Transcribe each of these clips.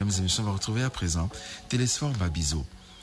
mesdames et messieurs, on va retrouver à présent Télésphore Babizo.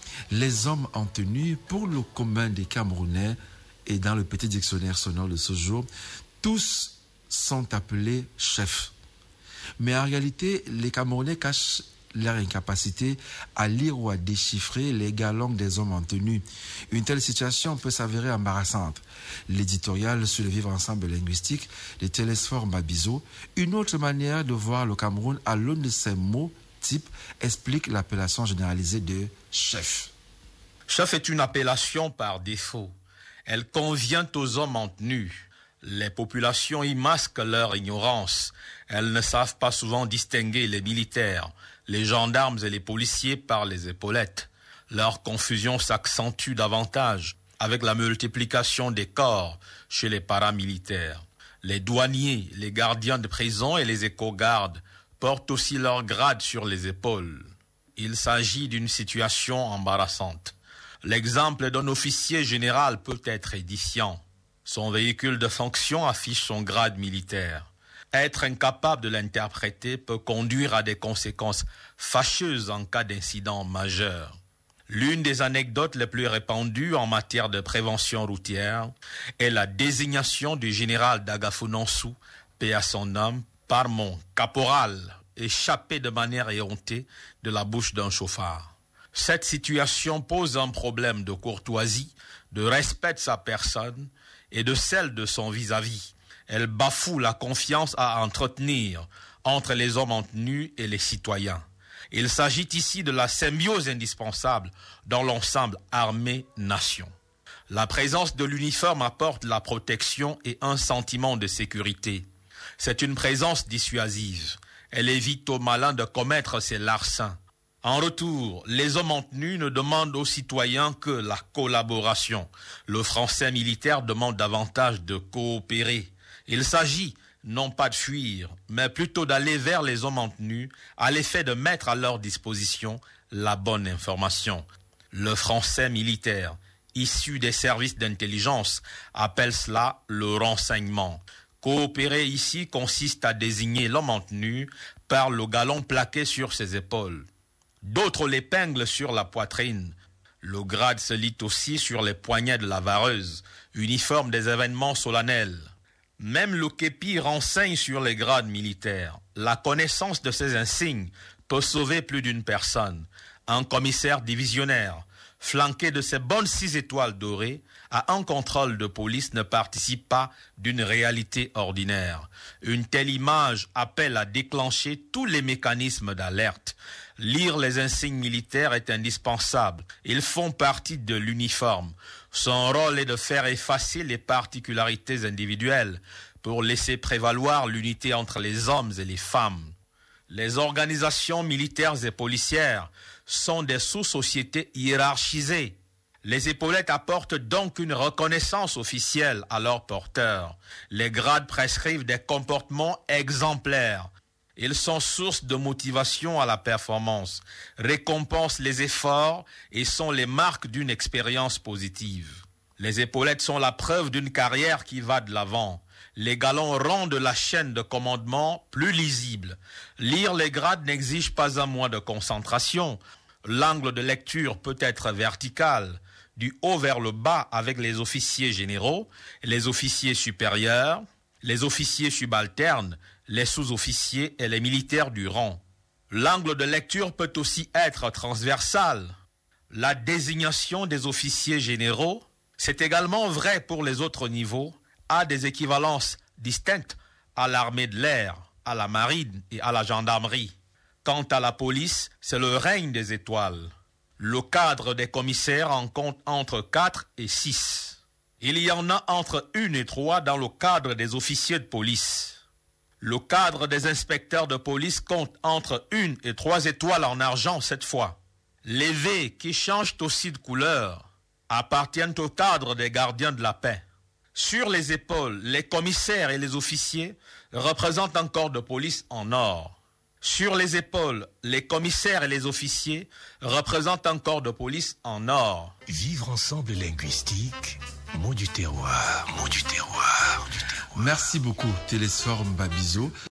Les hommes en tenue, pour le commun des Camerounais et dans le petit dictionnaire sonore de ce jour, tous sont appelés chefs. Mais en réalité, les Camerounais cachent leur incapacité à lire ou à déchiffrer les galangues des hommes en tenue. Une telle situation peut s'avérer embarrassante. L'éditorial sur le vivre ensemble linguistique de Télésphore Babizo, une autre manière de voir le Cameroun à l'aune de ces mots type, explique l'appellation généralisée de chef. Chef est une appellation par défaut. Elle convient aux hommes en tenue. Les populations y masquent leur ignorance. Elles ne savent pas souvent distinguer les militaires, les gendarmes et les policiers par les épaulettes. Leur confusion s'accentue davantage avec la multiplication des corps chez les paramilitaires. Les douaniers, les gardiens de prison et les éco-gardes portent aussi leur grade sur les épaules. Il s'agit d'une situation embarrassante. L'exemple d'un officier général peut être édifiant. Son véhicule de fonction affiche son grade militaire. Être incapable de l'interpréter peut conduire à des conséquences fâcheuses en cas d'incident majeur. L'une des anecdotes les plus répandues en matière de prévention routière est la désignation du général d'Agafonansou, paix à son âme, par mon caporal, échappé de manière éhontée de la bouche d'un chauffard. Cette situation pose un problème de courtoisie, de respect de sa personne et de celle de son vis-à-vis. Elle bafoue la confiance à entretenir entre les hommes en tenue et les citoyens. Il s'agit ici de la symbiose indispensable dans l'ensemble armée-nation. La présence de l'uniforme apporte la protection et un sentiment de sécurité. C'est une présence dissuasive. Elle évite aux malins de commettre ces larcins. En retour, les hommes en tenue ne demandent aux citoyens que la collaboration. Le français militaire demande davantage de coopérer. Il s'agit non pas de fuir, mais plutôt d'aller vers les hommes en tenue à l'effet de mettre à leur disposition la bonne information. Le français militaire, issu des services d'intelligence, appelle cela le renseignement. Coopérer ici consiste à désigner l'homme en tenue par le galon plaqué sur ses épaules. D'autres l'épinglent sur la poitrine. Le grade se lit aussi sur les poignets de la vareuse, uniforme des événements solennels. Même le képi renseigne sur les grades militaires. La connaissance de ces insignes peut sauver plus d'une personne. Un commissaire divisionnaire, flanqué de ses bonnes 6 étoiles dorées, à un contrôle de police ne participe pas d'une réalité ordinaire. Une telle image appelle à déclencher tous les mécanismes d'alerte. Lire les insignes militaires est indispensable. Ils font partie de l'uniforme. Son rôle est de faire effacer les particularités individuelles pour laisser prévaloir l'unité entre les hommes et les femmes. Les organisations militaires et policières sont des sous-sociétés hiérarchisées. Les épaulettes apportent donc une reconnaissance officielle à leurs porteurs. Les grades prescrivent des comportements exemplaires. Ils sont source de motivation à la performance, récompensent les efforts et sont les marques d'une expérience positive. Les épaulettes sont la preuve d'une carrière qui va de l'avant. Les galons rendent la chaîne de commandement plus lisible. Lire les grades n'exige pas un mois de concentration. L'angle de lecture peut être vertical, du haut vers le bas avec les officiers généraux, les officiers supérieurs, les officiers subalternes, les sous-officiers et les militaires du rang. L'angle de lecture peut aussi être transversal. La désignation des officiers généraux, c'est également vrai pour les autres niveaux, a des équivalences distinctes à l'armée de l'air, à la marine et à la gendarmerie. Quant à la police, c'est le règne des étoiles. Le cadre des commissaires en compte entre 4 et 6. Il y en a entre 1 et 3 dans le cadre des officiers de police. Le cadre des inspecteurs de police compte entre 1 et 3 étoiles en argent cette fois. Les V, qui changent aussi de couleur, appartiennent au cadre des gardiens de la paix. Sur les épaules, les commissaires et les officiers représentent un corps de police en or. Sur les épaules, les commissaires et les officiers représentent un corps de police en or. Vivre ensemble linguistique, mot du terroir, mot du terroir, mot du terroir. Merci beaucoup, Télésphore Babizo.